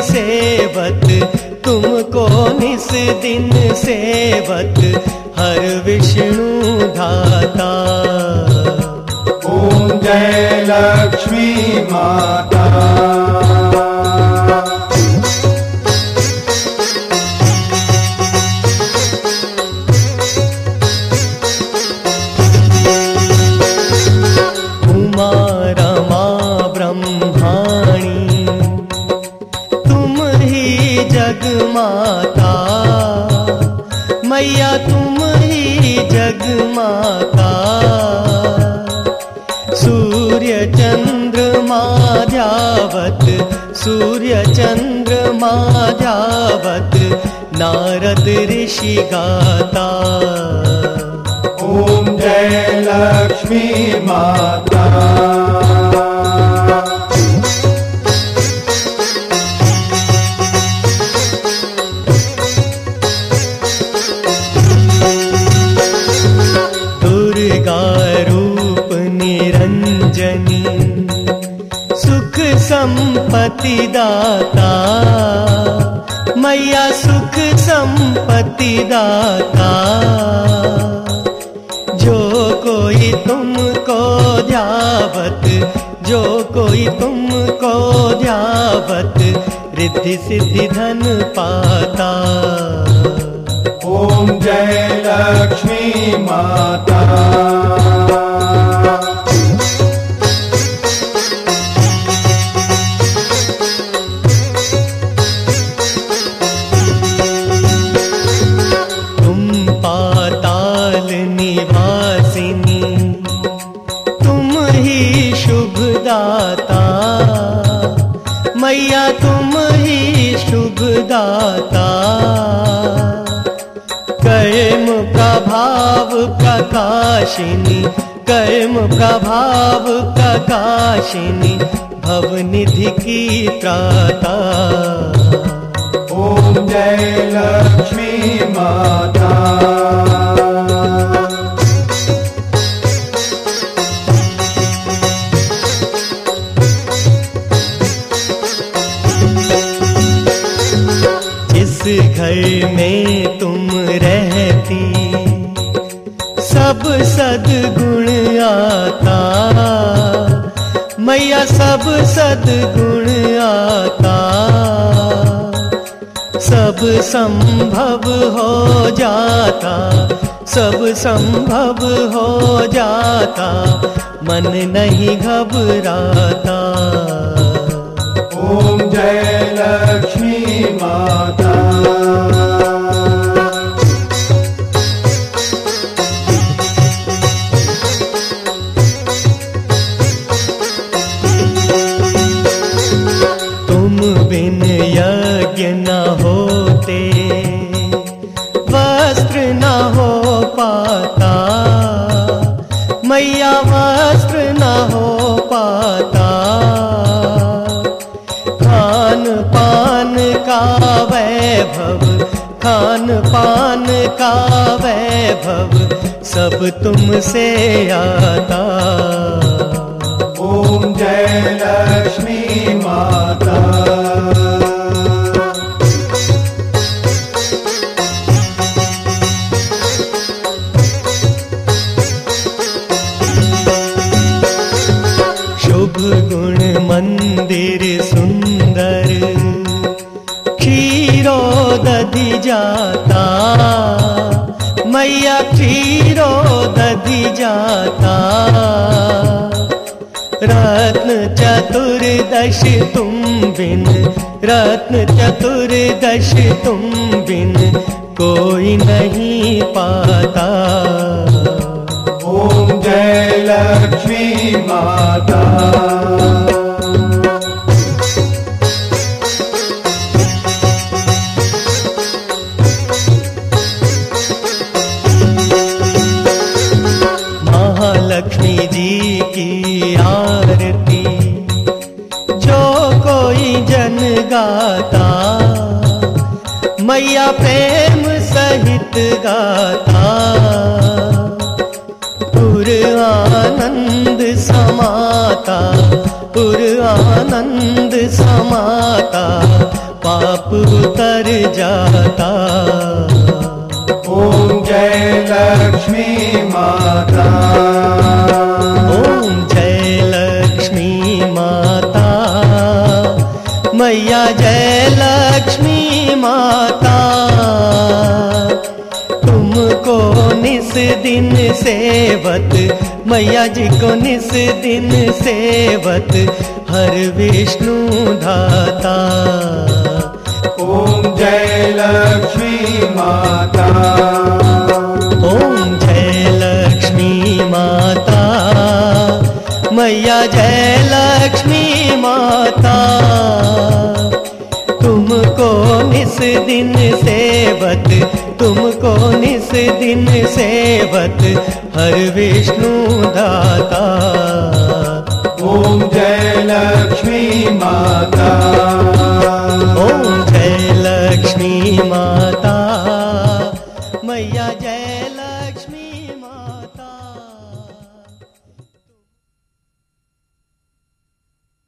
सेवत, तुमको निस दिन सेवत, हर विष्णु धाता। ओम जय लक्ष्मी माता। उमा रमा ब्रह्माणी, तुम ही जग माता, मैया तुम ही जग माता। सूर्य चंद्रमा ध्यावत, सूर्य चंद्रमा ध्यावत, नारद ऋषि गाता। ओम जय लक्ष्मी माता। दुर्गा रूप निरंजनी, सुख संपत्ति दाता, मैया सुख संपत्ति दाता। जो कोई तुमको ध्यावत, जो कोई तुमको ध्यावत, रिद्धि सिद्धि धन पाता। ओम जय लक्ष्मी माता। तुम पाताल निवासिनी, तुम ही शुभ दाता, मैया तुम ही शुभ दाता। कर्म प्रभाव प्रकाशिनी, कर्म प्रभाव प्रकाशिनी, भवनिधि की त्राता। ओम जय लक्ष्मी माता। जिस घर में तुम रहती, सब सद्गुण आता, मैया सब सद्गुण आता। सब संभव हो जाता, सब संभव हो जाता, मन नहीं घबराता। ओम जय लक्ष्मी माता। तुम बिन यज्ञ न होते, वस्त्र न हो पाता, मैया वस्त्र न हो पाता। खान पान का वैभव, खान पान का वैभव, सब तुमसे आता। ओम जय लक्ष्मी माता। शुभ गुण मंदिर सुंदर, क्षीरो दधि जाता, मैया क्षीरो दधि जाता। रत्न चतुर्दश तुम बिन, रत्न चतुर्दश तुम बिन, कोई नहीं पाता। ओम जय लक्ष्मी माता। महालक्ष्मी जी की आरती जो कोई जन गाता, मैया प्रेम सहित गाता। पुर आनंद समाता, पुर आनंद समाता, पाप उतर जाता। ओम जय लक्ष्मी माता। ओम जय लक्ष्मी माता, मैया जय लक्ष्मी माता। तुमको निस दिन सेवत, मैया जी को निस दिन सेवत, हर विष्णु धाता। ओम जय लक्ष्मी माता। ओम जय लक्ष्मी माता, मैया जय लक्ष्मी माता। तुमको निस दिन सेवत, तुमको निस दिन सेवत, हर विष्णु दाता। ओम जय लक्ष्मी माता। ओम जय लक्ष्मी माता।